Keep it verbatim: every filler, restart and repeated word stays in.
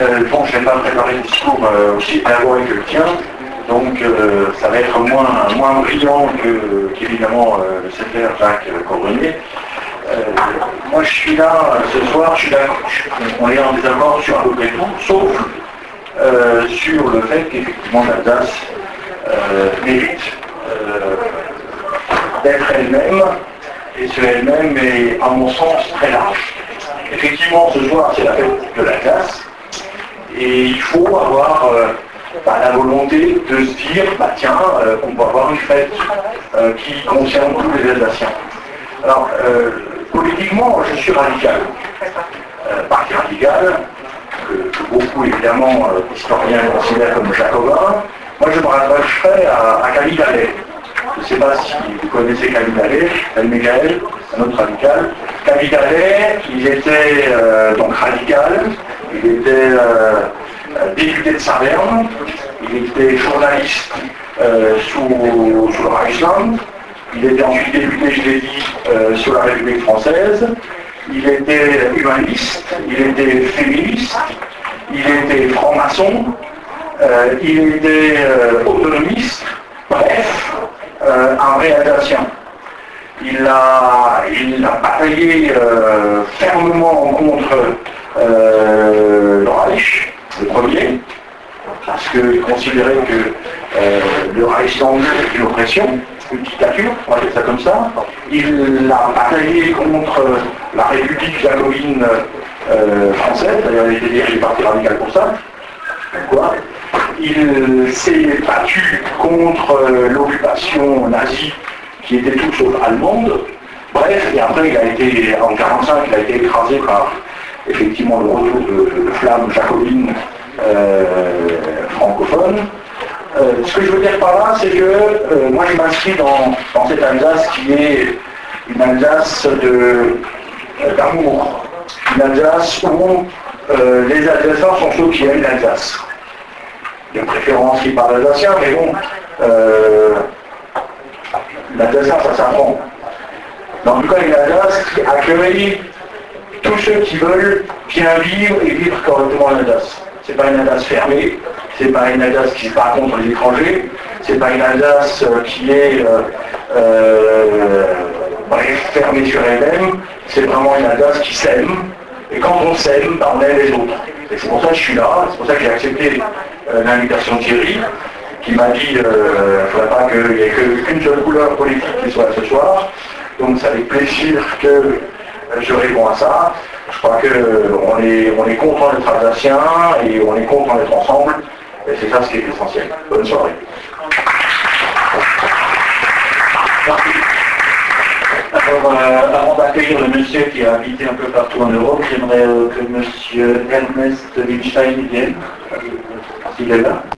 Euh, bon, je n'ai pas préparé le discours euh, aussi élaboré que le tien, donc euh, ça va être moins, moins brillant que, qu'évidemment euh, le secrétaire Jacques Corbrenier. Euh, moi je suis là ce soir, je suis d'accord, on est en désaccord sur à peu près tout, sauf euh, sur le fait qu'effectivement l'Alsace euh, mérite euh, d'être elle-même, et ce elle-même est à mon sens très large. Effectivement ce soir c'est la fête de l'Alsace, et il faut avoir euh, bah, la volonté de se dire, bah tiens, euh, on peut avoir une fête euh, qui concerne tous les Alsaciens. Alors, euh, politiquement, je suis radical. Euh, parti radical, que, que beaucoup évidemment euh, historiens considèrent comme jacobin. Moi je me rattacherais à, à Camille Dallet. Je ne sais pas si vous connaissez Camille Dallet, El-Megaël, un autre radical. Camille Dallet, il était euh, donc radical, il était euh, député de Saverne, il était journaliste euh, sous, sous le Reichsland, il était ensuite député, je l'ai dit, euh, sur la République française, il était humaniste, il était féministe, il était franc-maçon, euh, il était euh, autonomiste, bref, euh, un vrai Alsacien. Il a, il a bataillé euh, fermement contre euh, le Reich, le premier, parce qu'il considérait que euh, le Reichsland était une oppression, une dictature, on va dire ça comme ça. Il a bataillé contre la République jacobine euh, française, d'ailleurs il était dirigé par le Parti radical pour ça. Quoi. Il s'est battu contre euh, l'occupation nazie qui était toute sauf allemande. Bref, et après il a été, en mille neuf cent quarante-cinq, il a été écrasé par effectivement le retour de, de flammes jacobines euh, francophones. Euh, ce que je veux dire par là, c'est que euh, moi je m'inscris dans, dans cette Alsace qui est une Alsace de, euh, d'amour, une Alsace où euh, les Alsaciens sont ceux qui aiment l'Alsace. De préférence qui parlent alsacien, mais bon, euh, l'Alsacien ça s'apprend. Dans tout cas, une Alsace qui accueille tous ceux qui veulent bien vivre et vivre correctement en Alsace. C'est pas une Alsace fermée, c'est pas une Alsace qui se bat contre les étrangers, c'est pas une Alsace euh, qui est euh, euh, bref, fermée sur elle-même, c'est vraiment une Alsace qui s'aime, et quand on s'aime, ben, on aime les autres. Et c'est pour ça que je suis là, c'est pour ça que j'ai accepté euh, l'invitation de Thierry, qui m'a dit qu'il euh, ne faudrait pas qu'il n'y ait qu'une seule couleur politique qui soit ce soir, donc c'est avec plaisir que euh, je réponds à ça. Je crois qu'on est, on est content d'être alsacien et on est content d'être ensemble. Et c'est ça ce qui est essentiel. Bonne soirée. Alors, euh, avant d'accueillir le monsieur qui a habité un peu partout en Europe, j'aimerais euh, que monsieur Ernest Winstein vienne, s'il est là.